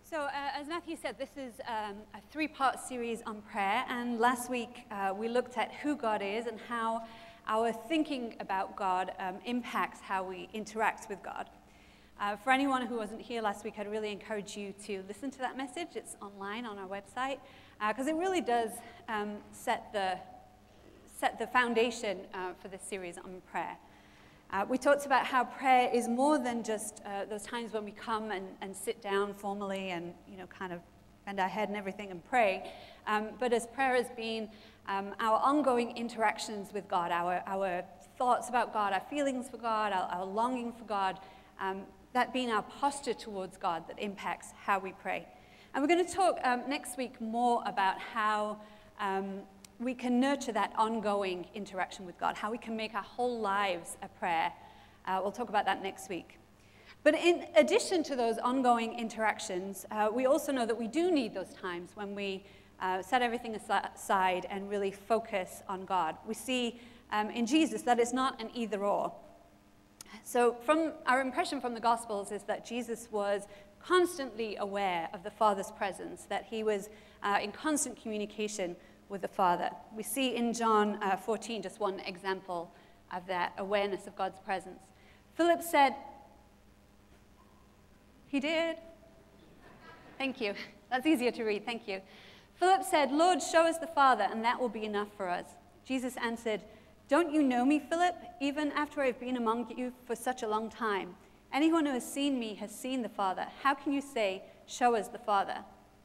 So, as Matthew said, this is a three-part series on prayer, and last week we looked at who God is and how our thinking about God impacts how we interact with God. For anyone who wasn't here last week, I'd really encourage you to listen to that message. It's online on our website, because it really does set the foundation for this series on prayer. We talked about how prayer is more than just those times when we come and sit down formally and, kind of bend our head and everything and pray. But as prayer has been our ongoing interactions with God, our thoughts about God, our feelings for God, our longing for God, that being our posture towards God that impacts how we pray. And we're going to talk next week more about how we can nurture that ongoing interaction with God, how we can make our whole lives a prayer. We'll talk about that next week. But in addition to those ongoing interactions, we also know that we do need those times when we set everything aside and really focus on God. We see in Jesus that it's not an either-or. So from our impression from the Gospels is that Jesus was constantly aware of the Father's presence, that he was in constant communication with the Father. We see in John 14 just one example of that awareness of God's presence. Philip said, he did? Thank you. That's easier to read, thank you. Philip said, Lord, show us the Father, and that will be enough for us. Jesus answered, don't you know me, Philip, even after I've been among you for such a long time? Anyone who has seen me has seen the Father. How can you say, show us the Father?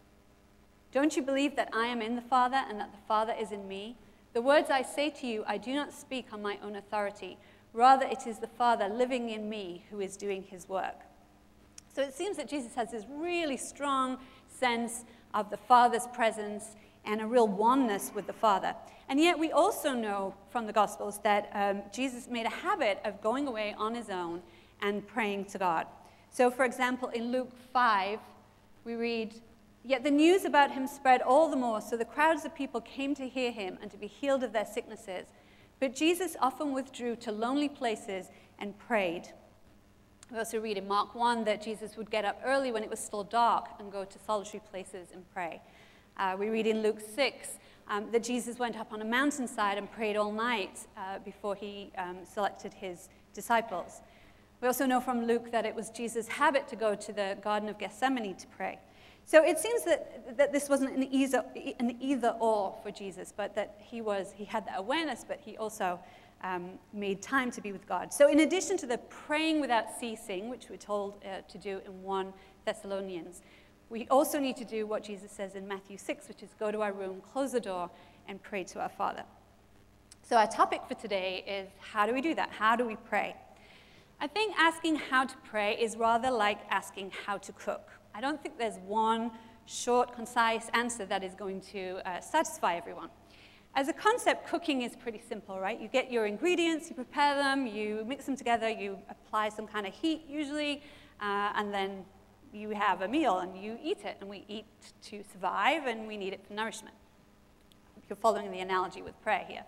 Don't you believe that I am in the Father and that the Father is in me? The words I say to you, I do not speak on my own authority. Rather, it is the Father living in me who is doing his work. So it seems that Jesus has this really strong sense of the Father's presence and a real oneness with the Father. And yet we also know from the Gospels that Jesus made a habit of going away on his own and praying to God. So for example, in Luke 5, we read, yet the news about him spread all the more, so the crowds of people came to hear him and to be healed of their sicknesses. But Jesus often withdrew to lonely places and prayed. We also read in Mark 1 that Jesus would get up early when it was still dark and go to solitary places and pray. We read in Luke 6 that Jesus went up on a mountainside and prayed all night before he selected his disciples. We also know from Luke that it was Jesus' habit to go to the Garden of Gethsemane to pray. So it seems that this wasn't an either-or for Jesus, but that he had that awareness, but he also made time to be with God. So in addition to the praying without ceasing, which we're told to do in 1 Thessalonians, we also need to do what Jesus says in Matthew 6, which is go to our room, close the door, and pray to our Father. So our topic for today is how do we do that? How do we pray? I think asking how to pray is rather like asking how to cook. I don't think there's one short, concise answer that is going to satisfy everyone. As a concept, cooking is pretty simple, right? You get your ingredients, you prepare them, you mix them together, you apply some kind of heat usually, and then you have a meal and you eat it. And we eat to survive and we need it for nourishment. You're following the analogy with prayer here.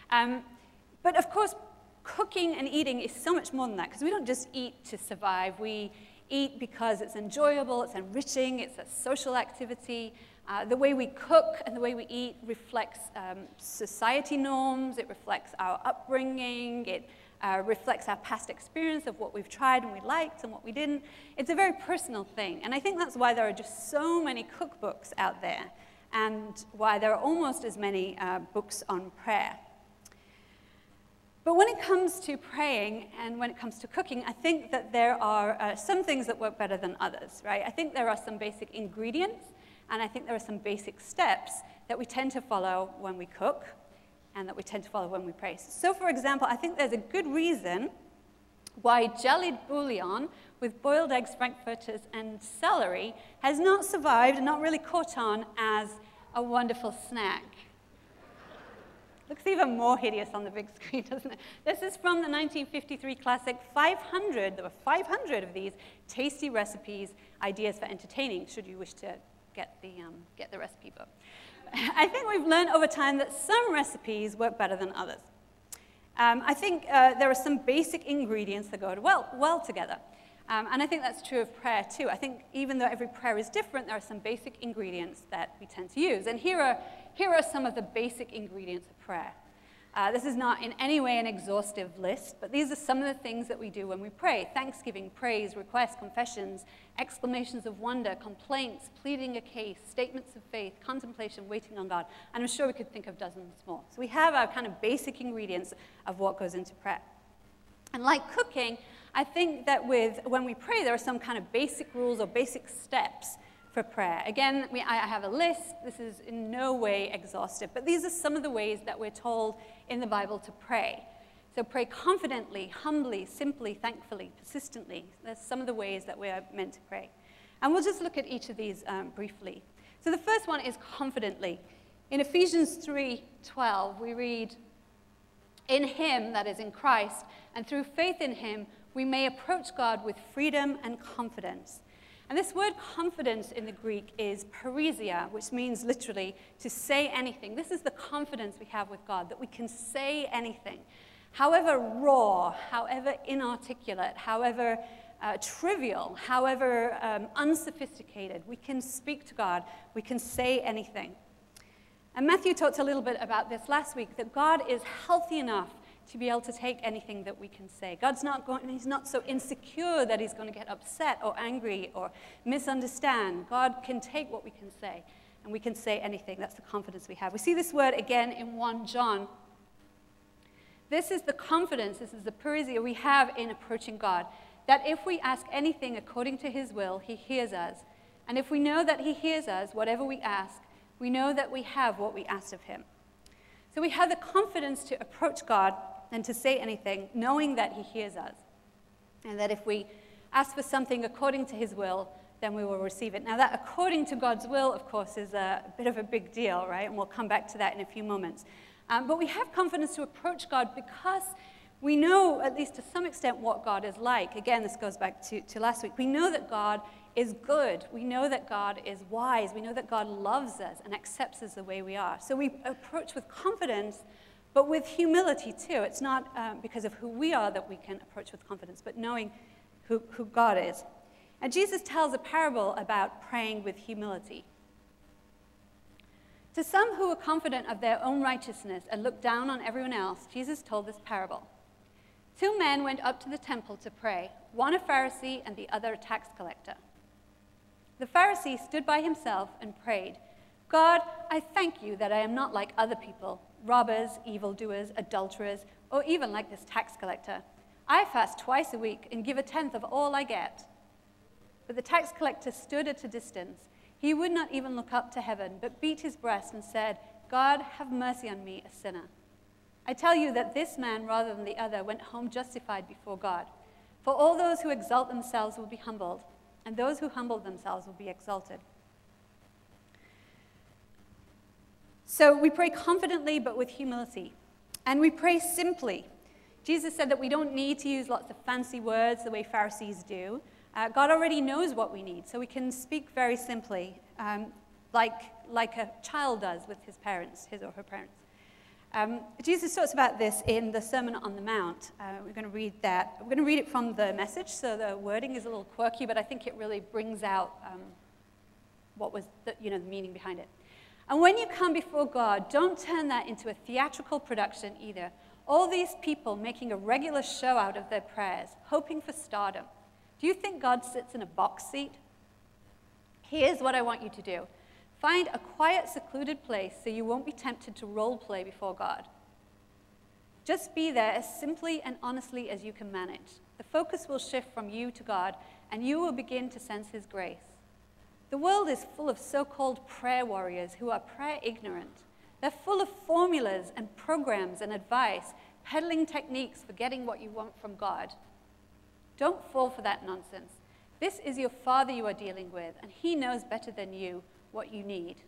But of course, cooking and eating is so much more than that, because we don't just eat to survive. We eat because it's enjoyable, it's enriching, it's a social activity. The way we cook and the way we eat reflects society norms, it reflects our upbringing, it reflects our past experience of what we've tried and we liked and what we didn't. It's a very personal thing, and I think that's why there are just so many cookbooks out there, and why there are almost as many books on prayer. But when it comes to praying and when it comes to cooking, I think that there are some things that work better than others, right? I think there are some basic ingredients, and I think there are some basic steps that we tend to follow when we cook and that we tend to follow when we pray. So for example, I think there's a good reason why jellied bouillon with boiled eggs, frankfurters, and celery has not survived and not really caught on as a wonderful snack. Looks even more hideous on the big screen, doesn't it? This is from the 1953 classic 500. There were 500 of these tasty recipes, ideas for entertaining, should you wish to get the recipe book. I think we've learned over time that some recipes work better than others. I think there are some basic ingredients that go well together. And I think that's true of prayer too. I think even though every prayer is different, there are some basic ingredients that we tend to use. And here are some of the basic ingredients of prayer. This is not in any way an exhaustive list, but these are some of the things that we do when we pray. Thanksgiving, praise, requests, confessions, exclamations of wonder, complaints, pleading a case, statements of faith, contemplation, waiting on God. And I'm sure we could think of dozens more. So we have our kind of basic ingredients of what goes into prayer. And like cooking, I think that when we pray, there are some kind of basic rules or basic steps for prayer. Again, I have a list. This is in no way exhaustive, but these are some of the ways that we're told in the Bible to pray. So pray confidently, humbly, simply, thankfully, persistently. There's some of the ways that we're meant to pray. And we'll just look at each of these briefly. So the first one is confidently. In Ephesians 3:12, we read, "In him," that is in Christ, "and through faith in him, we may approach God with freedom and confidence." And this word confidence in the Greek is parisia, which means literally to say anything. This is the confidence we have with God, that we can say anything. However raw, however inarticulate, however trivial, however unsophisticated, we can speak to God, we can say anything. And Matthew talked a little bit about this last week, that God is healthy enough to be able to take anything that we can say. He's not so insecure that he's going to get upset or angry or misunderstand. God can take what we can say, and we can say anything. That's the confidence we have. We see this word again in 1 John. This is the confidence, this is the parisia we have in approaching God, that if we ask anything according to his will, he hears us. And if we know that he hears us, whatever we ask, we know that we have what we asked of him. So we have the confidence to approach God and to say anything, knowing that he hears us. And that if we ask for something according to his will, then we will receive it. Now that according to God's will, of course, is a bit of a big deal, right? And we'll come back to that in a few moments. But we have confidence to approach God because we know, at least to some extent, what God is like. Again, this goes back to last week. We know that God is good. We know that God is wise. We know that God loves us and accepts us the way we are. So we approach with confidence, but with humility too. It's not because of who we are that we can approach with confidence, but knowing who God is. And Jesus tells a parable about praying with humility. To some who were confident of their own righteousness and looked down on everyone else, Jesus told this parable. 2 men went up to the temple to pray, one a Pharisee and the other a tax collector. The Pharisee stood by himself and prayed, "God, I thank you that I am not like other people, robbers, evildoers, adulterers, or even like this tax collector. I fast twice a week and give 1/10 of all I get." But the tax collector stood at a distance. He would not even look up to heaven, but beat his breast and said, "God, have mercy on me, a sinner." I tell you that this man, rather than the other, went home justified before God. For all those who exalt themselves will be humbled, and those who humble themselves will be exalted. So we pray confidently, but with humility. And we pray simply. Jesus said that we don't need to use lots of fancy words the way Pharisees do. God already knows what we need, so we can speak very simply, like a child does with his parents, his or her parents. Jesus talks about this in the Sermon on the Mount. We're going to read that. We're going to read it from the Message, so the wording is a little quirky, but I think it really brings out what was the meaning behind it. "And when you come before God, don't turn that into a theatrical production either. All these people making a regular show out of their prayers, hoping for stardom. Do you think God sits in a box seat? Here's what I want you to do. Find a quiet, secluded place so you won't be tempted to role play before God. Just be there as simply and honestly as you can manage. The focus will shift from you to God, and you will begin to sense his grace. The world is full of so-called prayer warriors who are prayer ignorant. They're full of formulas and programs and advice, peddling techniques for getting what you want from God. Don't fall for that nonsense. This is your Father you are dealing with, and he knows better than you what you need."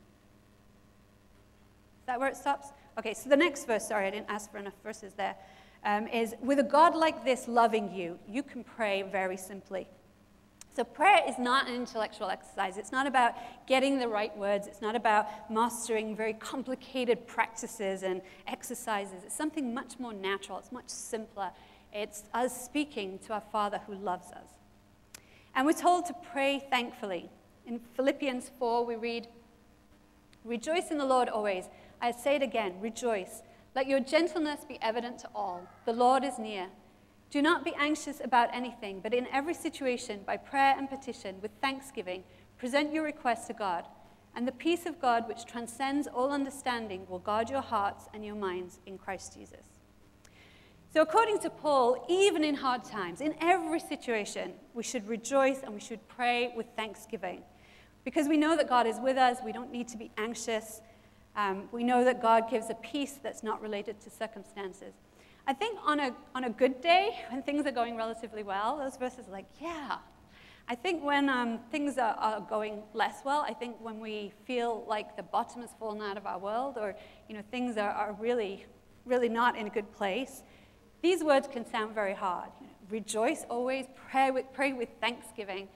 Is that where it stops? Okay, so the next verse, sorry, I didn't ask for enough verses there, is, "With a God like this loving you, you can pray very simply." So prayer is not an intellectual exercise. It's not about getting the right words. It's not about mastering very complicated practices and exercises. It's something much more natural. It's much simpler. It's us speaking to our Father who loves us. And we're told to pray thankfully. In Philippians 4, we read, "Rejoice in the Lord always. I say it again, rejoice. Let your gentleness be evident to all. The Lord is near. Do not be anxious about anything, but in every situation, by prayer and petition, with thanksgiving, present your requests to God. And the peace of God, which transcends all understanding, will guard your hearts and your minds in Christ Jesus." So according to Paul, even in hard times, in every situation, we should rejoice and we should pray with thanksgiving. Because we know that God is with us, we don't need to be anxious. We know that God gives a peace that's not related to circumstances. I think on a good day, when things are going relatively well, those verses are like, yeah. I think when things are going less well, I think when we feel like the bottom has fallen out of our world, or things are really, really not in a good place, these words can sound very hard. Rejoice always, pray with thanksgiving.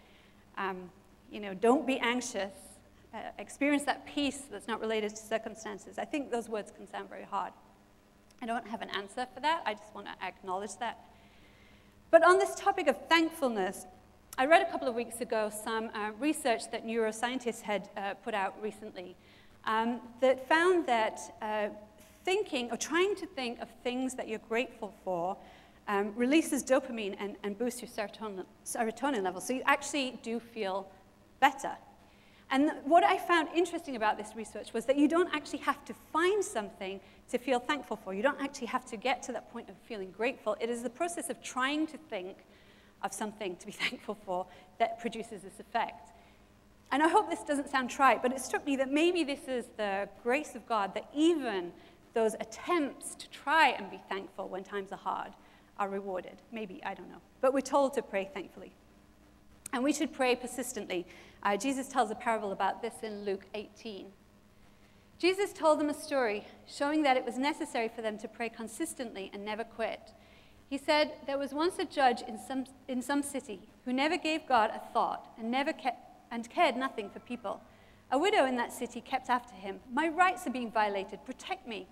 Don't be anxious. Experience that peace that's not related to circumstances. I think those words can sound very hard. I don't have an answer for that. I just want to acknowledge that. But on this topic of thankfulness, I read a couple of weeks ago some research that neuroscientists had put out recently that found that thinking or trying to think of things that you're grateful for releases dopamine and boosts your serotonin levels. So you actually do feel better. And what I found interesting about this research was that you don't actually have to find something to feel thankful for. You don't actually have to get to that point of feeling grateful. It is the process of trying to think of something to be thankful for that produces this effect. And I hope this doesn't sound trite, but it struck me that maybe this is the grace of God, that even those attempts to try and be thankful when times are hard are rewarded. Maybe, I don't know. But we're told to pray thankfully. And we should pray persistently. Jesus tells a parable about this in Luke 18. Jesus told them a story showing that it was necessary for them to pray consistently and never quit. He said, "There was once a judge in some city who never gave God a thought and cared nothing for people. A widow in that city kept after him, 'My rights are being violated. Protect me.'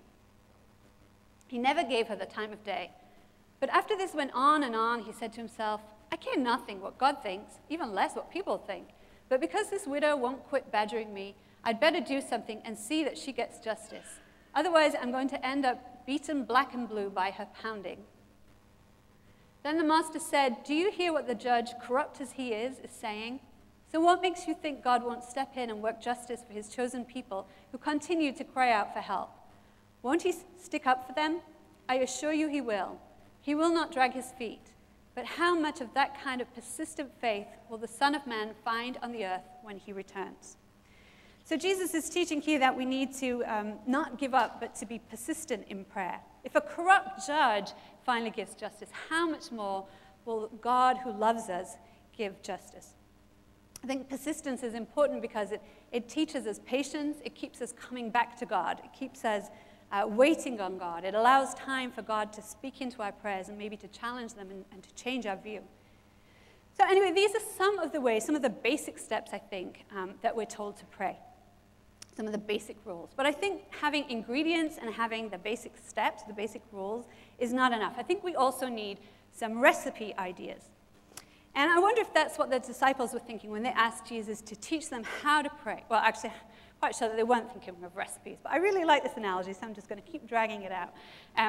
He never gave her the time of day. But after this went on and on, he said to himself, 'I care nothing what God thinks, even less what people think. But because this widow won't quit badgering me, I'd better do something and see that she gets justice. Otherwise, I'm going to end up beaten black and blue by her pounding.' Then the master said, 'Do you hear what the judge, corrupt as he is saying? So what makes you think God won't step in and work justice for his chosen people who continue to cry out for help? Won't he stick up for them? I assure you he will. He will not drag his feet. But how much of that kind of persistent faith will the Son of Man find on the earth when he returns?" So Jesus is teaching here that we need to not give up, but to be persistent in prayer. If a corrupt judge finally gives justice, how much more will God who loves us give justice? I think persistence is important because it teaches us patience. It keeps us coming back to God. It keeps us waiting on God. It allows time for God to speak into our prayers and maybe to challenge them and to change our view. So anyway, these are some of the ways, some of the basic steps, I think, that we're told to pray. Some of the basic rules. But I think having ingredients and having the basic steps, the basic rules, is not enough. I think we also need some recipe ideas. And I wonder if that's what the disciples were thinking when they asked Jesus to teach them how to pray. Well, actually, I'm quite sure that they weren't thinking of recipes. But I really like this analogy, so I'm just going to keep dragging it out.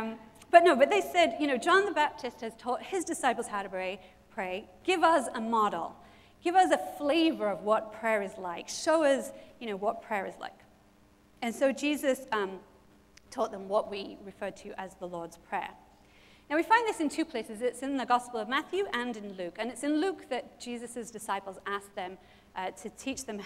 But they said, John the Baptist has taught his disciples how to pray. Give us a model. Give us a flavor of what prayer is like. Show us, what prayer is like. And so Jesus taught them what we refer to as the Lord's Prayer. Now, we find this in two places. It's in the Gospel of Matthew and in Luke. And it's in Luke that Jesus' disciples ask him to teach them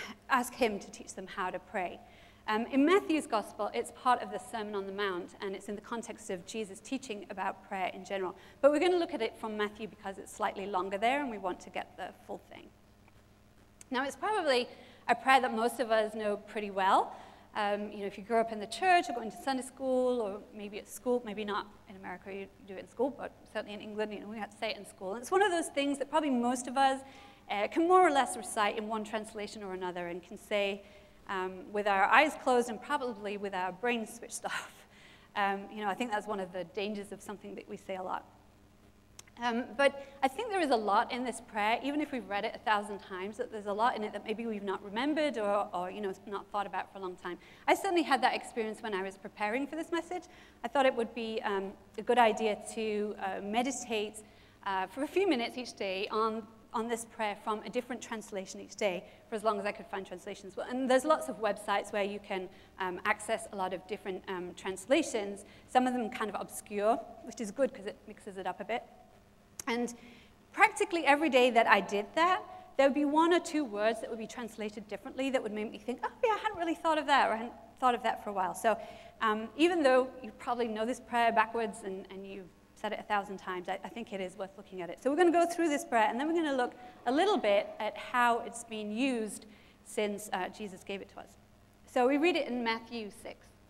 how to pray. In Matthew's Gospel, it's part of the Sermon on the Mount, and it's in the context of Jesus teaching about prayer in general. But we're going to look at it from Matthew because it's slightly longer there, and we want to get the full thing. Now, it's probably a prayer that most of us know pretty well. If you grew up in the church or going to Sunday school, or maybe at school, maybe not in America, you do it in school, but certainly in England, we have to say it in school. And it's one of those things that probably most of us can more or less recite in one translation or another and can say with our eyes closed and probably with our brains switched off. I think that's one of the dangers of something that we say a lot. But I think there is a lot in this prayer, even if we've read it 1,000 times, that there's a lot in it that maybe we've not remembered or not thought about for a long time. I certainly had that experience when I was preparing for this message. I thought it would be a good idea to meditate for a few minutes each day on this prayer from a different translation each day for as long as I could find translations. And there's lots of websites where you can access a lot of different translations. Some of them kind of obscure, which is good because it mixes it up a bit. And practically every day that I did that, there would be one or two words that would be translated differently that would make me think, oh yeah, I hadn't really thought of that, or I hadn't thought of that for a while. So even though you probably know this prayer backwards and you've said it 1,000 times, I think it is worth looking at it. So we're going to go through this prayer, and then we're going to look a little bit at how it's been used since Jesus gave it to us. So we read it in Matthew 6.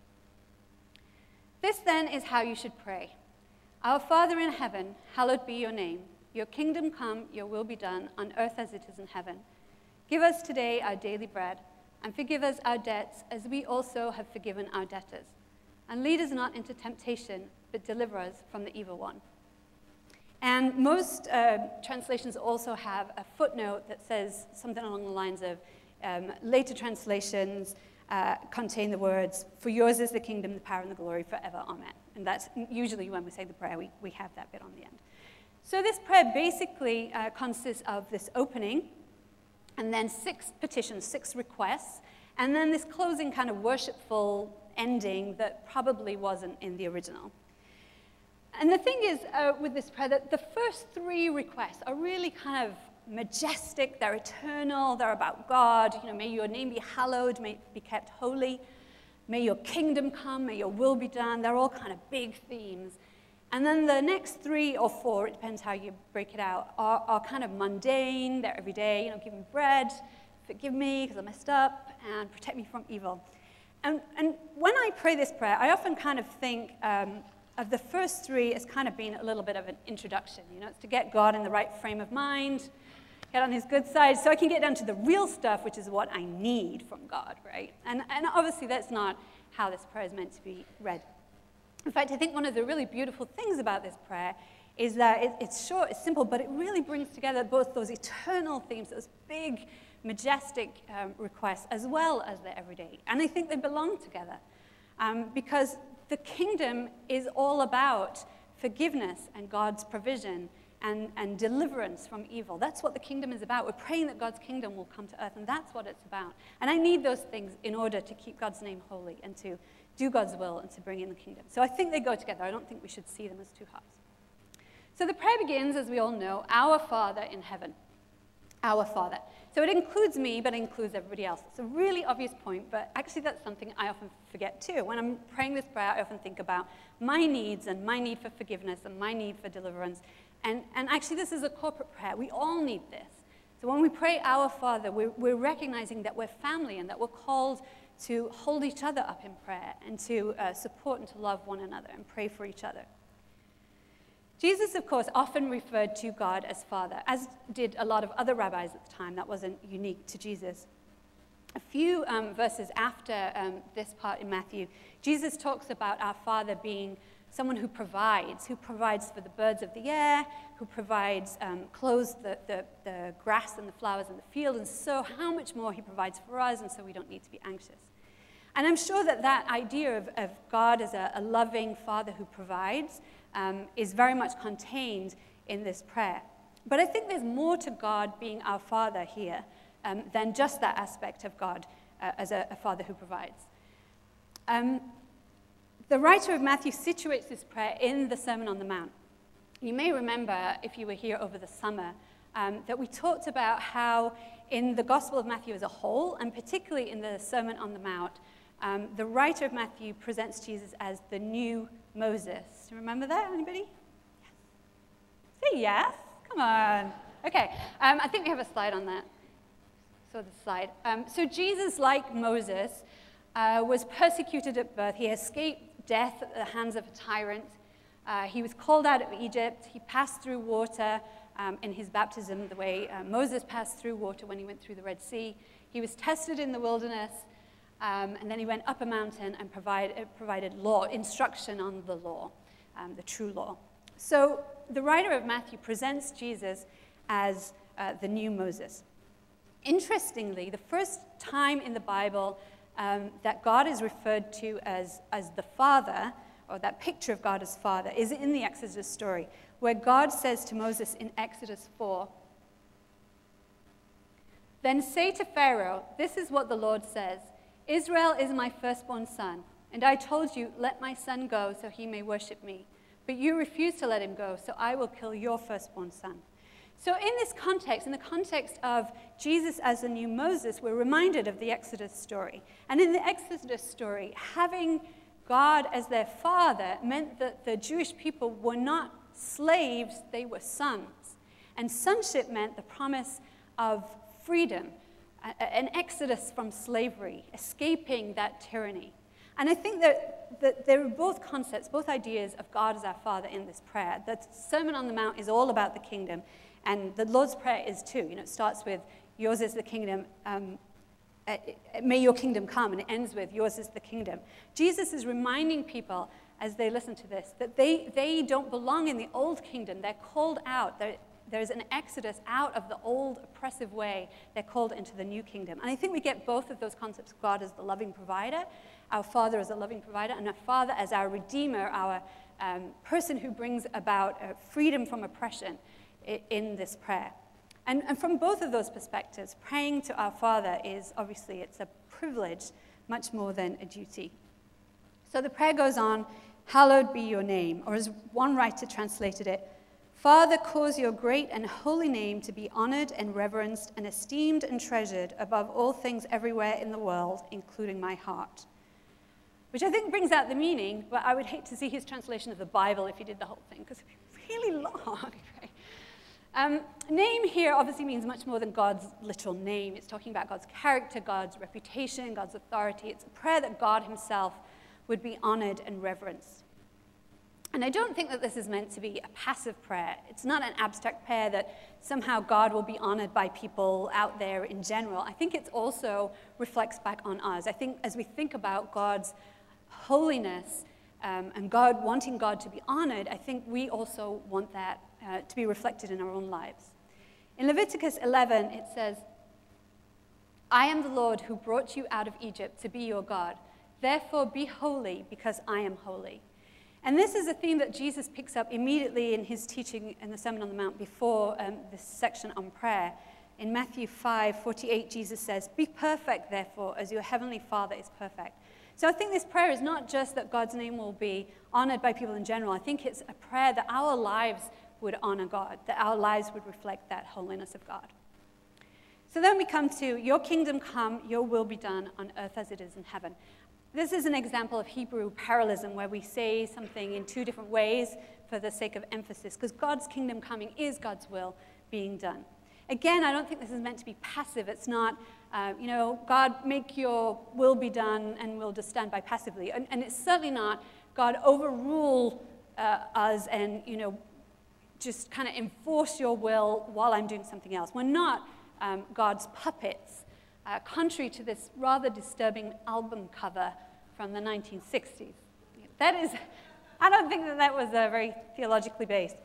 This then is how you should pray. Our Father in heaven, hallowed be your name. Your kingdom come, your will be done, on earth as it is in heaven. Give us today our daily bread, and forgive us our debts as we also have forgiven our debtors. And lead us not into temptation, but deliver us from the evil one. And most translations also have a footnote that says something along the lines of, later translations contain the words, for yours is the kingdom, the power, and the glory forever, amen. And that's usually when we say the prayer, we have that bit on the end. So this prayer basically consists of this opening, and then 6 petitions, 6 requests, and then this closing kind of worshipful ending that probably wasn't in the original. And the thing is with this prayer that the first 3 requests are really kind of majestic, they're eternal, they're about God. You know, may your name be hallowed, may it be kept holy, may your kingdom come, may your will be done. They're all kind of big themes. And then the next 3 or 4, it depends how you break it out, are kind of mundane, they're every day, you know, give me bread, forgive me because I messed up, and protect me from evil. And when I pray this prayer, I often kind of think of the first 3 as kind of being a little bit of an introduction. You know, it's to get God in the right frame of mind, get on his good side, so I can get down to the real stuff, which is what I need from God, right? And obviously that's not how this prayer is meant to be read. In fact, I think one of the really beautiful things about this prayer is that it's short, it's simple, but it really brings together both those eternal themes, those big, majestic requests, as well as the everyday. And I think they belong together because the kingdom is all about forgiveness and God's provision and deliverance from evil. That's what the kingdom is about. We're praying that God's kingdom will come to earth, and that's what it's about. And I need those things in order to keep God's name holy and to do God's will and to bring in the kingdom. So I think they go together. I don't think we should see them as two halves. So the prayer begins, as we all know, our Father in heaven. Our Father. So it includes me, but it includes everybody else. It's a really obvious point, but actually that's something I often forget too. When I'm praying this prayer, I often think about my needs and my need for forgiveness and my need for deliverance. And actually this is a corporate prayer. We all need this. So when we pray our Father, we're recognizing that we're family and that we're called to hold each other up in prayer and to support and to love one another and pray for each other. Jesus, of course, often referred to God as Father, as did a lot of other rabbis at the time. That wasn't unique to Jesus. A few verses after this part in Matthew, Jesus talks about our Father being someone who provides for the birds of the air, who provides clothes, the grass and the flowers in the field, and so how much more he provides for us, and so we don't need to be anxious. And I'm sure that idea of God as a loving Father who provides is very much contained in this prayer. But I think there's more to God being our Father here than just that aspect of God as a Father who provides. The writer of Matthew situates this prayer in the Sermon on the Mount. You may remember, if you were here over the summer, that we talked about how in the Gospel of Matthew as a whole, and particularly in the Sermon on the Mount, the writer of Matthew presents Jesus as the new Moses. Do you remember that? Anybody? Yes. Say yes. Come on. Okay. I think we have a slide on that. So the slide. So Jesus, like Moses, was persecuted at birth. He escaped death at the hands of a tyrant. He was called out of Egypt. He passed through water in his baptism the way Moses passed through water when he went through the Red Sea. He was tested in the wilderness. And then he went up a mountain and provided law, instruction on the law, the true law. So the writer of Matthew presents Jesus as the new Moses. Interestingly, the first time in the Bible that God is referred to as the Father, or that picture of God as Father, is in the Exodus story, where God says to Moses in Exodus 4, "Then say to Pharaoh, this is what the Lord says, Israel is my firstborn son, and I told you, let my son go so he may worship me. But you refused to let him go, so I will kill your firstborn son." So in this context, in the context of Jesus as the new Moses, we're reminded of the Exodus story. And in the Exodus story, having God as their father meant that the Jewish people were not slaves, they were sons. And sonship meant the promise of freedom, an exodus from slavery, escaping that tyranny. And I think that there are both concepts, both ideas of God as our Father in this prayer. The Sermon on the Mount is all about the kingdom, and the Lord's Prayer is too. It starts with, yours is the kingdom, may your kingdom come, and it ends with, yours is the kingdom. Jesus is reminding people as they listen to this that they don't belong in the old kingdom. They're called out. There's an exodus out of the old oppressive way. They're called into the new kingdom. And I think we get both of those concepts, God as the loving provider, our Father as a loving provider, and our Father as our Redeemer, our person who brings about freedom from oppression in this prayer. And from both of those perspectives, praying to our Father is obviously, it's a privilege much more than a duty. So the prayer goes on, hallowed be your name, or as one writer translated it, Father, cause your great and holy name to be honored and reverenced and esteemed and treasured above all things everywhere in the world, including my heart. Which I think brings out the meaning, but I would hate to see his translation of the Bible if he did the whole thing, because it'd be really long. Right? Name here obviously means much more than God's literal name. It's talking about God's character, God's reputation, God's authority. It's a prayer that God himself would be honored and reverenced. And I don't think that this is meant to be a passive prayer. It's not an abstract prayer that somehow God will be honored by people out there in general. I think it also reflects back on us. I think as we think about God's holiness and God wanting God to be honored, I think we also want that to be reflected in our own lives. In Leviticus 11, it says, I am the Lord who brought you out of Egypt to be your God. Therefore be holy, because I am holy. And this is a theme that Jesus picks up immediately in his teaching in the Sermon on the Mount before this section on prayer. In Matthew 5:48, Jesus says, be perfect, therefore, as your heavenly Father is perfect. So I think this prayer is not just that God's name will be honored by people in general. I think it's a prayer that our lives would honor God, that our lives would reflect that holiness of God. So then we come to, your kingdom come, your will be done on earth as it is in heaven. This is an example of Hebrew parallelism where we say something in two different ways for the sake of emphasis, because God's kingdom coming is God's will being done. Again, I don't think this is meant to be passive. It's not, God, make your will be done and we'll just stand by passively. And it's certainly not, God, overrule us and, just kind of enforce your will while I'm doing something else. We're not God's puppets, contrary to this rather disturbing album cover from the 1960s. That is, I don't think that was very theologically based.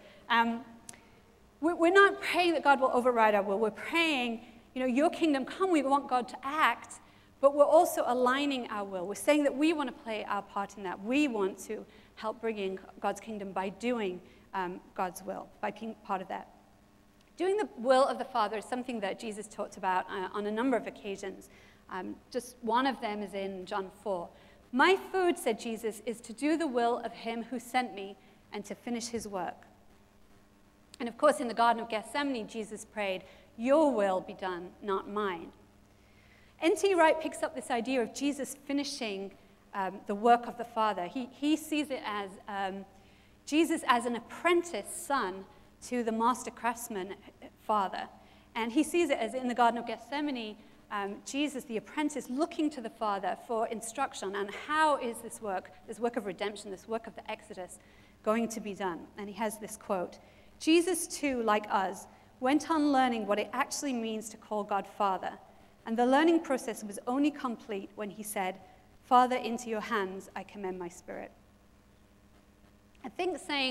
We're not praying that God will override our will. We're praying, your kingdom come, we want God to act, but we're also aligning our will. We're saying that we want to play our part in that. We want to help bring in God's kingdom by doing God's will, by being part of that. Doing the will of the Father is something that Jesus talked about on a number of occasions. Just one of them is in John 4. My food, said Jesus, is to do the will of him who sent me and to finish his work. And of course, in the Garden of Gethsemane, Jesus prayed, your will be done, not mine. N.T. Wright picks up this idea of Jesus finishing the work of the Father. He sees it as Jesus as an apprentice son to the master craftsman Father. And he sees it as in the Garden of Gethsemane, Jesus, the apprentice, looking to the Father for instruction on how is this work of redemption, this work of the Exodus, going to be done. And he has this quote, Jesus, too, like us, went on learning what it actually means to call God Father. And the learning process was only complete when he said, Father, into your hands I commend my spirit. I think saying,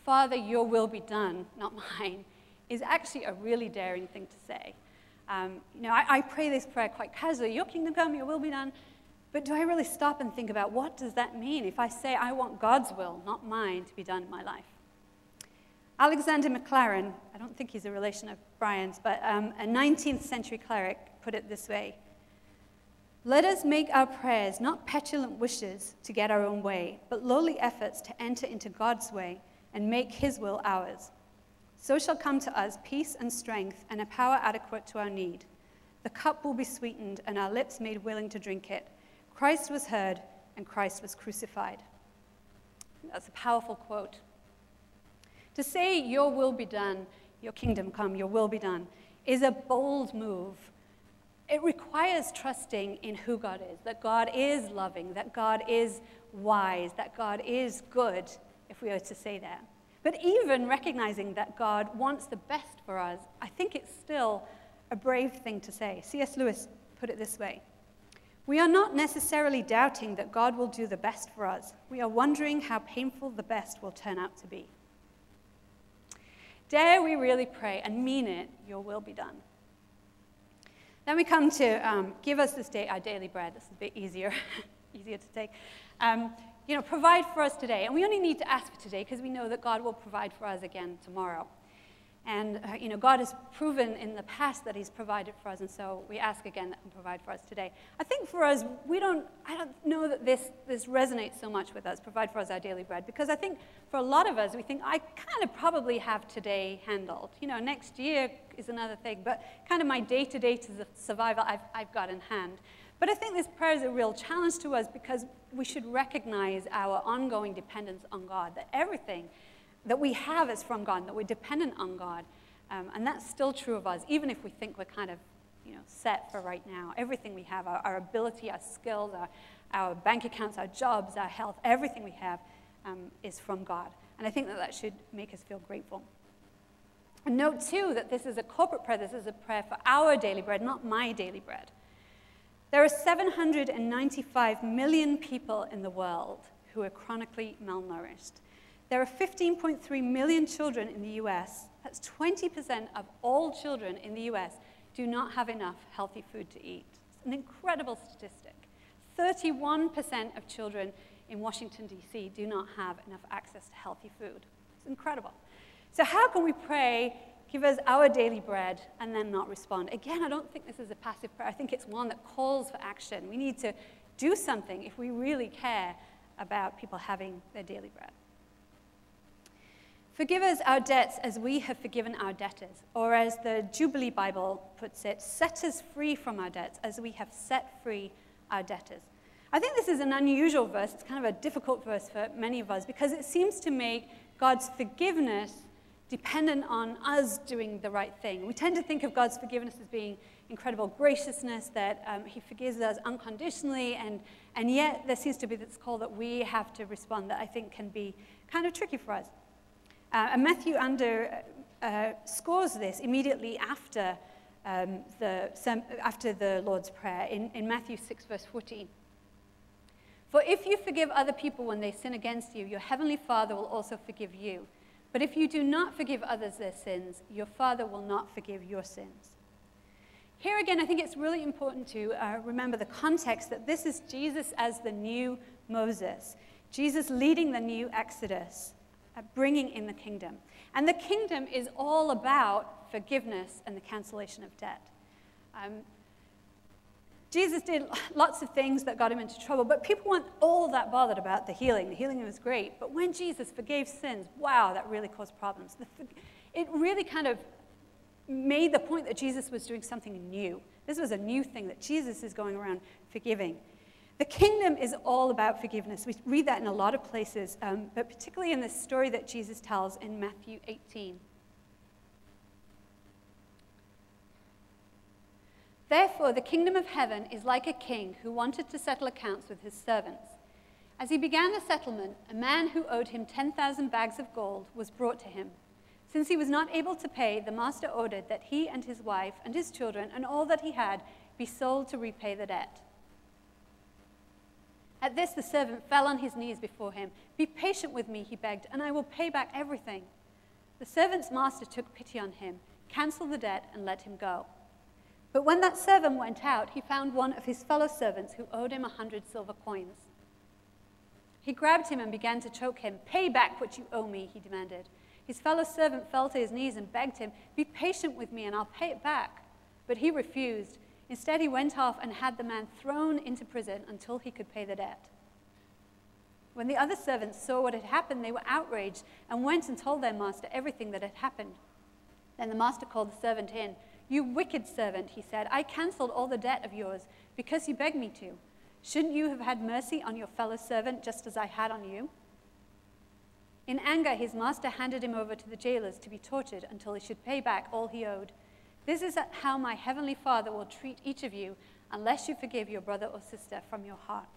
Father, your will be done, not mine, is actually a really daring thing to say. I pray this prayer quite casually, your kingdom come, your will be done. But do I really stop and think about what does that mean if I say I want God's will, not mine, to be done in my life? Alexander Maclaren, I don't think he's a relation of Brian's, but a 19th century cleric put it this way: let us make our prayers not petulant wishes to get our own way, but lowly efforts to enter into God's way and make his will ours. So shall come to us peace and strength and a power adequate to our need. The cup will be sweetened and our lips made willing to drink it. Christ was heard and Christ was crucified. That's a powerful quote. To say your will be done, your kingdom come, your will be done, is a bold move. It requires trusting in who God is, that God is loving, that God is wise, that God is good, if we were to say that. But even recognizing that God wants the best for us, I think it's still a brave thing to say. C.S. Lewis put it this way: we are not necessarily doubting that God will do the best for us. We are wondering how painful the best will turn out to be. Dare we really pray and mean it, your will be done. Then we come to give us this day our daily bread. This is a bit easier to take. Provide for us today. And we only need to ask for today because we know that God will provide for us again tomorrow. And, God has proven in the past that he's provided for us, and so we ask again that he'll provide for us today. I think for us, I don't know that this resonates so much with us, provide for us our daily bread, because I think for a lot of us, we think, I kind of probably have today handled. Next year is another thing, but kind of my day-to-day survival I've got in hand. But I think this prayer is a real challenge to us because we should recognize our ongoing dependence on God, that everything that we have is from God, that we're dependent on God. And that's still true of us, even if we think we're kind of set for right now. Everything we have, our ability, our skills, our bank accounts, our jobs, our health, everything we have is from God. And I think that should make us feel grateful. And note, too, that this is a corporate prayer. This is a prayer for our daily bread, not my daily bread. There are 795 million people in the world who are chronically malnourished. There are 15.3 million children in the US. That's 20% of all children in the US do not have enough healthy food to eat. It's an incredible statistic. 31% of children in Washington, D.C. do not have enough access to healthy food. It's incredible. So how can we pray, give us our daily bread, and then not respond? Again, I don't think this is a passive prayer. I think it's one that calls for action. We need to do something if we really care about people having their daily bread. Forgive us our debts as we have forgiven our debtors, or as the Jubilee Bible puts it, set us free from our debts as we have set free our debtors. I think this is an unusual verse. It's kind of a difficult verse for many of us because it seems to make God's forgiveness dependent on us doing the right thing. We tend to think of God's forgiveness as being incredible graciousness, that he forgives us unconditionally, and yet there seems to be this call that we have to respond that I think can be kind of tricky for us. And Matthew scores this immediately after the Lord's Prayer in Matthew 6, verse 14. For if you forgive other people when they sin against you, your heavenly Father will also forgive you. But if you do not forgive others their sins, your Father will not forgive your sins. Here again, I think it's really important to remember the context that this is Jesus as the new Moses, Jesus leading the new Exodus, bringing in the kingdom. And the kingdom is all about forgiveness and the cancellation of debt. Jesus did lots of things that got him into trouble, but people weren't all that bothered about the healing. The healing was great, but when Jesus forgave sins, wow, that really caused problems. It really kind of made the point that Jesus was doing something new. This was a new thing, that Jesus is going around forgiving. The kingdom is all about forgiveness. We read that in a lot of places, but particularly in the story that Jesus tells in Matthew 18. Therefore, the kingdom of heaven is like a king who wanted to settle accounts with his servants. As he began the settlement, a man who owed him 10,000 bags of gold was brought to him. Since he was not able to pay, the master ordered that he and his wife and his children and all that he had be sold to repay the debt. At this, the servant fell on his knees before him. "Be patient with me," he begged, "and I will pay back everything." The servant's master took pity on him, canceled the debt, and let him go. But when that servant went out, he found one of his fellow servants who owed him 100 silver coins. He grabbed him and began to choke him. "Pay back what you owe me," he demanded. His fellow servant fell to his knees and begged him, "Be patient with me and I'll pay it back." But he refused. Instead, he went off and had the man thrown into prison until he could pay the debt. When the other servants saw what had happened, they were outraged and went and told their master everything that had happened. Then the master called the servant in. "You wicked servant," he said, "I canceled all the debt of yours because you begged me to. Shouldn't you have had mercy on your fellow servant just as I had on you?" In anger, his master handed him over to the jailers to be tortured until he should pay back all he owed. This is how my heavenly Father will treat each of you unless you forgive your brother or sister from your heart.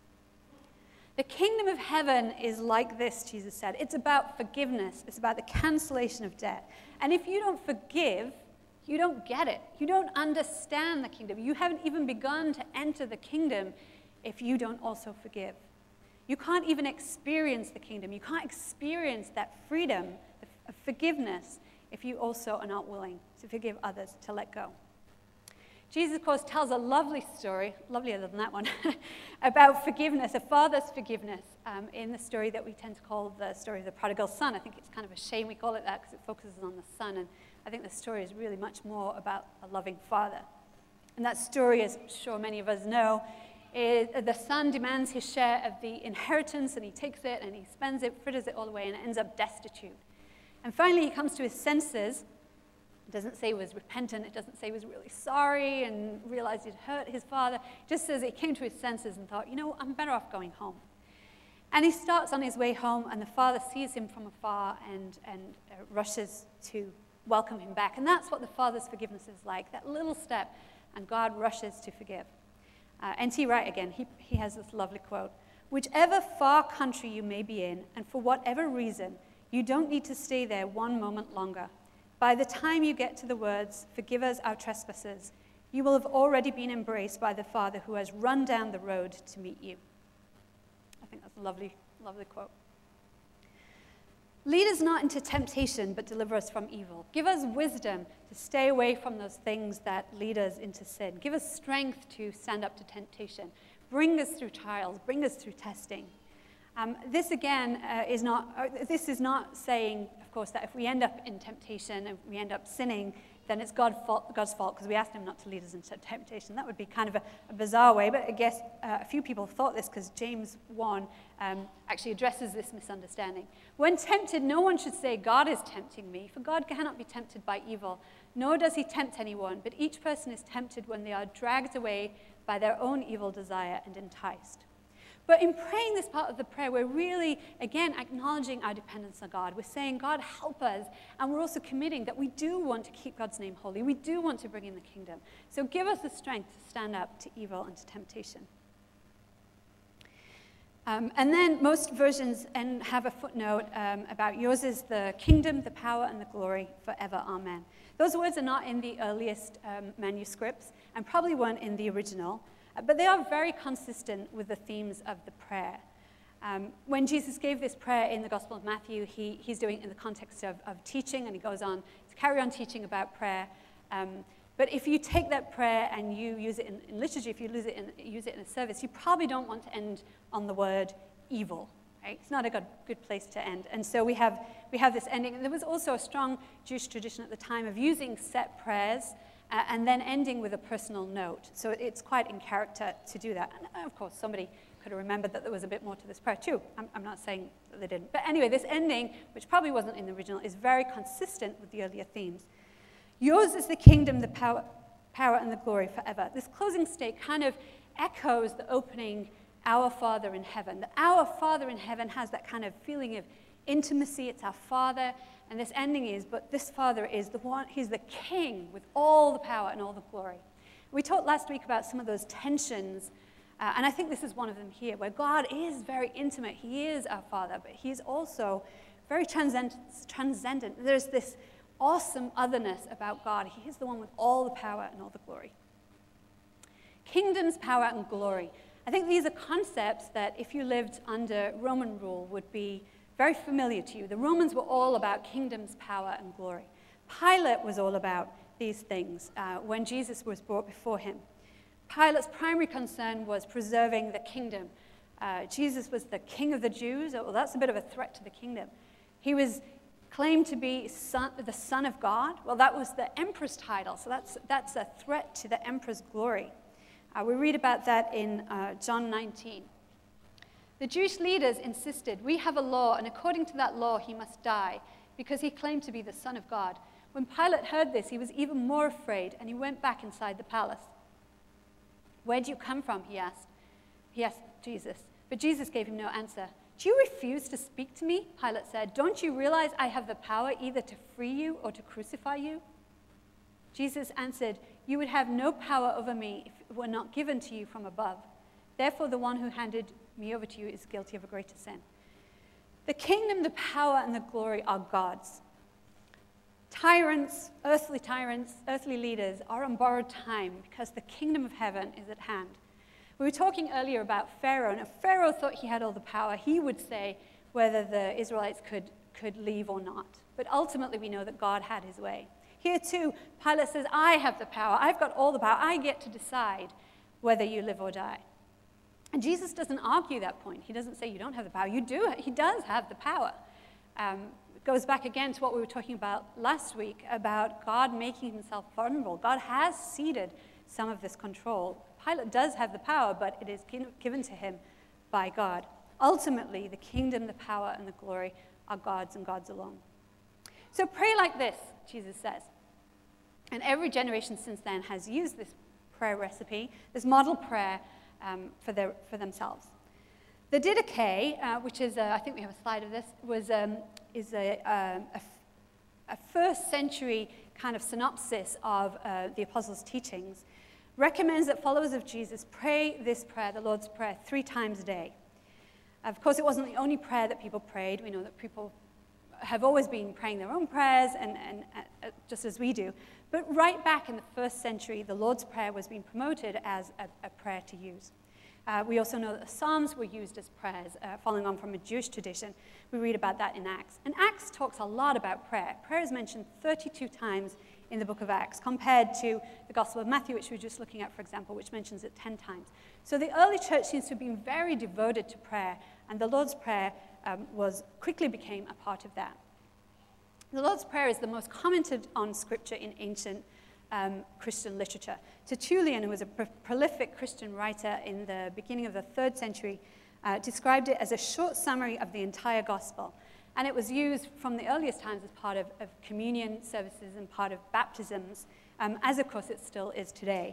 The kingdom of heaven is like this, Jesus said. It's about forgiveness. It's about the cancellation of debt. And if you don't forgive, you don't get it. You don't understand the kingdom. You haven't even begun to enter the kingdom if you don't also forgive. You can't even experience the kingdom. You can't experience that freedom of forgiveness if you also are not willing to forgive others, to let go. Jesus, of course, tells a lovely story, lovelier than that one, about forgiveness, a father's forgiveness, in the story that we tend to call the story of the prodigal son. I think it's kind of a shame we call it that because it focuses on the son, and I think the story is really much more about a loving father. And that story, as I'm sure many of us know, is the son demands his share of the inheritance, and he takes it, and he spends it, fritters it all away, and ends up destitute. And finally, he comes to his senses. It doesn't say he was repentant. It doesn't say he was really sorry and realized he'd hurt his father. It just says he came to his senses and thought, I'm better off going home. And he starts on his way home, and the father sees him from afar and rushes to welcome him back. And that's what the father's forgiveness is like, that little step, and God rushes to forgive. N.T. Wright again, he has this lovely quote. "Whichever far country you may be in, and for whatever reason, you don't need to stay there one moment longer. By the time you get to the words, 'Forgive us our trespasses,' you will have already been embraced by the Father who has run down the road to meet you." I think that's a lovely, lovely quote. "Lead us not into temptation, but deliver us from evil." Give us wisdom to stay away from those things that lead us into sin. Give us strength to stand up to temptation. Bring us through trials. Bring us through testing. This again is not saying, of course, that if we end up in temptation and we end up sinning, then it's God's fault because we asked him not to lead us into temptation. That would be kind of a bizarre way, but I guess a few people thought this because James 1 actually addresses this misunderstanding. "When tempted, no one should say, 'God is tempting me,' for God cannot be tempted by evil, nor does he tempt anyone, but each person is tempted when they are dragged away by their own evil desire and enticed." But in praying this part of the prayer, we're really, again, acknowledging our dependence on God. We're saying, "God, help us." And we're also committing that we do want to keep God's name holy. We do want to bring in the kingdom. So give us the strength to stand up to evil and to temptation. And then most versions have a footnote about yours is the kingdom, the power, and the glory forever. Amen. Those words are not in the earliest manuscripts and probably weren't in the original. But they are very consistent with the themes of the prayer. When Jesus gave this prayer in the Gospel of Matthew, he's doing it in the context of teaching, and he goes on to carry on teaching about prayer. But if you take that prayer and you use it in liturgy, if you use it in a service, you probably don't want to end on the word evil. Right? It's not a good place to end. And so we have this ending. And there was also a strong Jewish tradition at the time of using set prayers and then ending with a personal note. So it's quite in character to do that. And of course, somebody could have remembered that there was a bit more to this prayer too. I'm not saying that they didn't. But anyway, this ending, which probably wasn't in the original, is very consistent with the earlier themes. Yours is the kingdom, the power and the glory forever. This closing state kind of echoes the opening, Our Father in heaven. The Our Father in heaven has that kind of feeling of intimacy. It's our Father. And this ending is, but this Father is the one, he's the King with all the power and all the glory. We talked last week about some of those tensions, and I think this is one of them here, where God is very intimate. He is our Father, but he's also very transcendent. There's this awesome otherness about God. He is the one with all the power and all the glory. Kingdoms, power, and glory. I think these are concepts that if you lived under Roman rule would be very familiar to you. The Romans were all about kingdoms, power, and glory. Pilate was all about these things when Jesus was brought before him. Pilate's primary concern was preserving the kingdom. Jesus was the king of the Jews. Well, that's a bit of a threat to the kingdom. He was claimed to be the son of God. Well, that was the emperor's title, so that's a threat to the emperor's glory. We read about that in John 19. The Jewish leaders insisted, "We have a law, and according to that law he must die, because he claimed to be the Son of God." When Pilate heard this, he was even more afraid, and he went back inside the palace. "Where do you come from?" he asked. He asked Jesus. But Jesus gave him no answer. "Do you refuse to speak to me?" Pilate said. "Don't you realize I have the power either to free you or to crucify you?" Jesus answered, "You would have no power over me if it were not given to you from above. Therefore, the one who handed me over to you is guilty of a greater sin." The kingdom, the power, and the glory are God's. Tyrants, earthly leaders are on borrowed time because the kingdom of heaven is at hand. We were talking earlier about Pharaoh, and if Pharaoh thought he had all the power, he would say whether the Israelites could leave or not. But ultimately, we know that God had his way. Here too, Pilate says, "I have the power. I've got all the power. I get to decide whether you live or die." And Jesus doesn't argue that point. He doesn't say you don't have the power. You do. He does have the power. It goes back again to what we were talking about last week about God making himself vulnerable. God has ceded some of this control. Pilate does have the power, but it is given to him by God. Ultimately, the kingdom, the power, and the glory are God's and God's alone. So pray like this, Jesus says. And every generation since then has used this prayer recipe, this model prayer for themselves. The Didache, which is, I think we have a slide of this, is a first century kind of synopsis of the apostles' teachings, recommends that followers of Jesus pray this prayer, the Lord's Prayer, 3 times a day. Of course, it wasn't the only prayer that people prayed. We know that people have always been praying their own prayers, and just as we do. But right back in the first century, the Lord's Prayer was being promoted as a prayer to use. We also know that the Psalms were used as prayers, following on from a Jewish tradition. We read about that in Acts. And Acts talks a lot about prayer. Prayer is mentioned 32 times in the book of Acts, compared to the Gospel of Matthew, which we were just looking at, for example, which mentions it 10 times. So the early church seems to have been very devoted to prayer, and the Lord's Prayer quickly became a part of that. The Lord's Prayer is the most commented on scripture in ancient Christian literature. Tertullian, who was a prolific Christian writer in the beginning of the 3rd century, described it as a short summary of the entire gospel. And it was used from the earliest times as part of communion services and part of baptisms, as of course it still is today.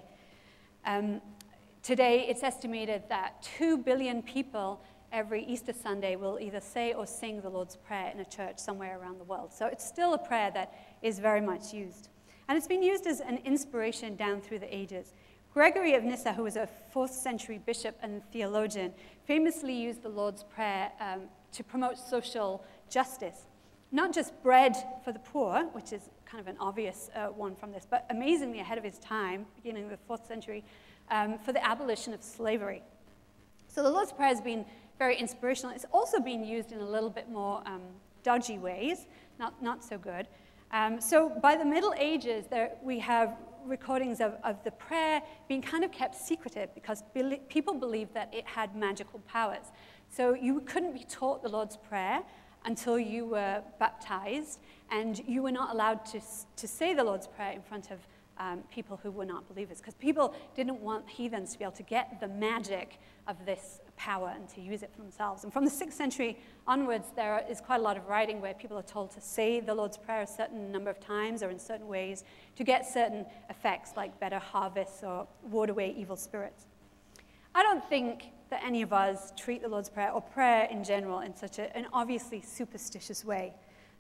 Today, it's estimated that 2 billion people every Easter Sunday will either say or sing the Lord's Prayer in a church somewhere around the world. So it's still a prayer that is very much used. And it's been used as an inspiration down through the ages. Gregory of Nyssa, who was a 4th century bishop and theologian, famously used the Lord's Prayer to promote social justice. Not just bread for the poor, which is kind of an obvious one from this, but amazingly ahead of his time, beginning of the 4th century, for the abolition of slavery. So the Lord's Prayer has been very inspirational. It's also been used in a little bit more dodgy ways, not so good. So by the Middle Ages, we have recordings of the prayer being kind of kept secretive because people believed that it had magical powers. So you couldn't be taught the Lord's Prayer until you were baptized, and you were not allowed to say the Lord's Prayer in front of people who were not believers, because people didn't want heathens to be able to get the magic of this power and to use it for themselves. And from the 6th century onwards, there is quite a lot of writing where people are told to say the Lord's Prayer a certain number of times or in certain ways to get certain effects like better harvests or ward away evil spirits. I don't think that any of us treat the Lord's Prayer or prayer in general in such an obviously superstitious way.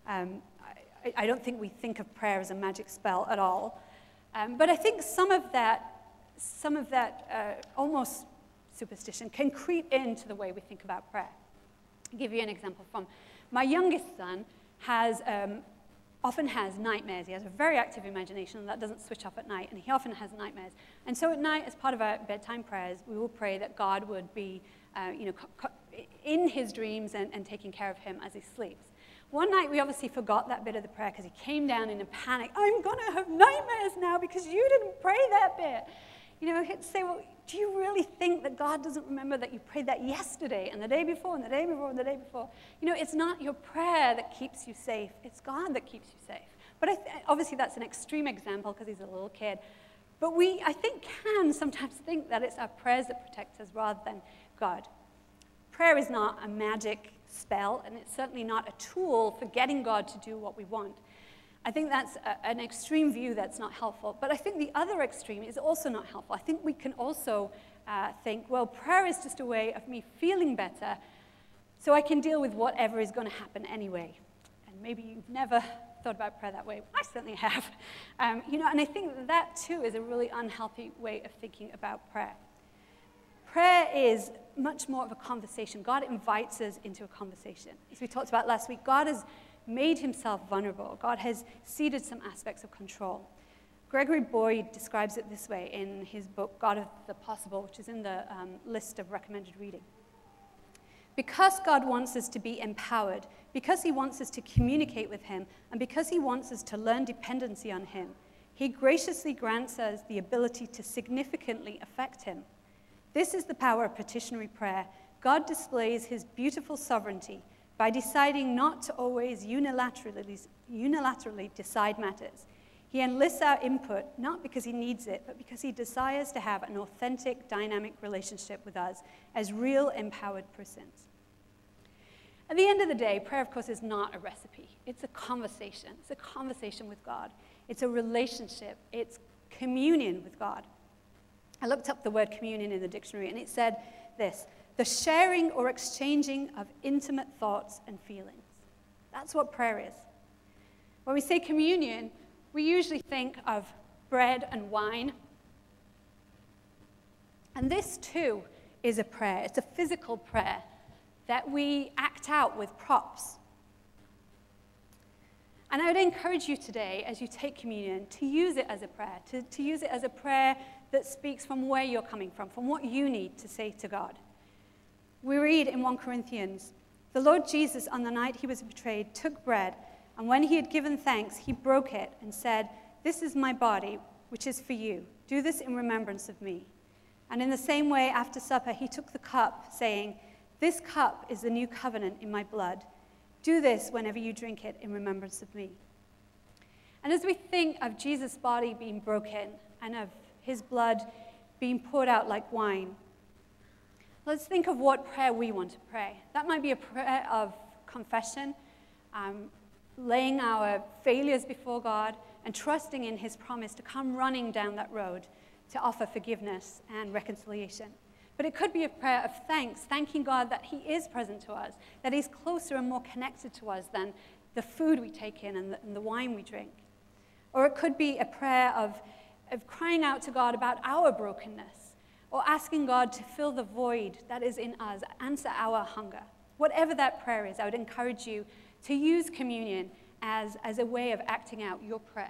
I don't think we think of prayer as a magic spell at all. But I think some of that almost superstition can creep into the way we think about prayer. I'll give you an example from my youngest son has often has nightmares. He has a very active imagination that doesn't switch off at night, and he often has nightmares. And so at night, as part of our bedtime prayers, we will pray that God would be in his dreams and taking care of him as he sleeps. One night, we obviously forgot that bit of the prayer because he came down in a panic. I'm going to have nightmares now because you didn't pray that bit. He'd say, well, do you really think that God doesn't remember that you prayed that yesterday and the day before and the day before and the day before? It's not your prayer that keeps you safe. It's God that keeps you safe. But obviously that's an extreme example because he's a little kid. But we, I think, can sometimes think that it's our prayers that protect us rather than God. Prayer is not a magic spell, and it's certainly not a tool for getting God to do what we want. I think that's an extreme view that's not helpful. But I think the other extreme is also not helpful. I think we can also think, well, prayer is just a way of me feeling better so I can deal with whatever is going to happen anyway. And maybe you've never thought about prayer that way. I certainly have. And I think that too is a really unhealthy way of thinking about prayer. Prayer is much more of a conversation. God invites us into a conversation. As we talked about last week, God has made himself vulnerable. God has ceded some aspects of control. Gregory Boyd describes it this way in his book, God of the Possible, which is in the list of recommended reading. Because God wants us to be empowered, because he wants us to communicate with him, and because he wants us to learn dependency on him, he graciously grants us the ability to significantly affect him. This is the power of petitionary prayer. God displays his beautiful sovereignty by deciding not to always unilaterally decide matters. He enlists our input not because he needs it, but because he desires to have an authentic, dynamic relationship with us as real, empowered persons. At the end of the day, prayer, of course, is not a recipe. It's a conversation. It's a conversation with God. It's a relationship. It's communion with God. I looked up the word communion in the dictionary, and it said this: the sharing or exchanging of intimate thoughts and feelings. That's what prayer is. When we say communion, we usually think of bread and wine. And this, too, is a prayer. It's a physical prayer that we act out with props. And I would encourage you today, as you take communion, to use it as a prayer, to use it as a prayer that speaks from where you're coming from what you need to say to God. We read in 1 Corinthians, the Lord Jesus, on the night he was betrayed, took bread, and when he had given thanks, he broke it and said, "This is my body, which is for you. Do this in remembrance of me." And in the same way, after supper, he took the cup, saying, "This cup is the new covenant in my blood. Do this whenever you drink it in remembrance of me." And as we think of Jesus' body being broken and of his blood being poured out like wine, let's think of what prayer we want to pray. That might be a prayer of confession, laying our failures before God and trusting in his promise to come running down that road to offer forgiveness and reconciliation. But it could be a prayer of thanks, thanking God that he is present to us, that he's closer and more connected to us than the food we take in and the wine we drink. Or it could be a prayer of crying out to God about our brokenness, or asking God to fill the void that is in us, answer our hunger. Whatever that prayer is, I would encourage you to use communion as a way of acting out your prayer.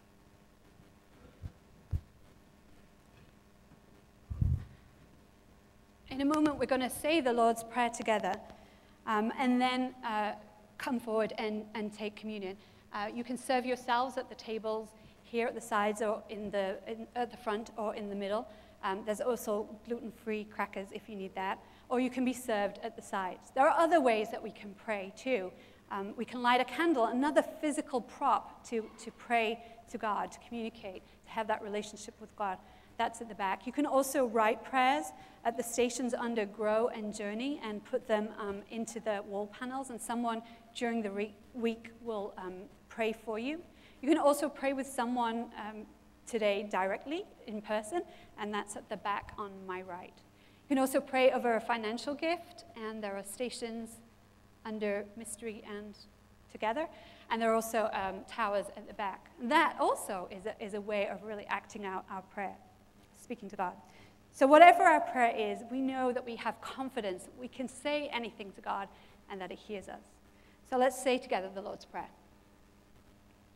In a moment, we're going to say the Lord's Prayer together, and then come forward and take communion. You can serve yourselves at the tables here at the sides, or at the front, or in the middle. There's also gluten-free crackers if you need that, or you can be served at the sides. There are other ways that we can pray too. We can light a candle, another physical prop to pray to God, to communicate, to have that relationship with God. That's at the back. You can also write prayers at the stations under Grow and Journey and put them into the wall panels, and someone during the week will pray for you. You can also pray with someone today directly in person, and that's at the back on my right. You can also pray over a financial gift, and there are stations under Mystery and Together, and there are also towers at the back. And that also is a way of really acting out our prayer, speaking to God. So whatever our prayer is, we know that we have confidence that we can say anything to God and that he hears us. So let's say together the Lord's Prayer.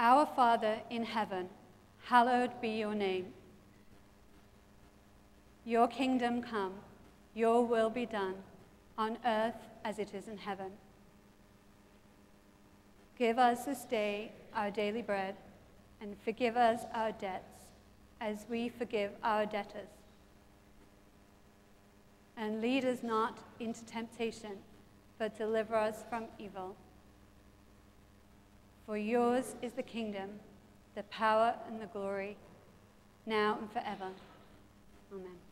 Our Father in heaven, hallowed be your name. Your kingdom come, your will be done, on earth as it is in heaven. Give us this day our daily bread, and forgive us our debts, as we forgive our debtors. And lead us not into temptation, but deliver us from evil. For yours is the kingdom, the power, and the glory, now and forever. Amen.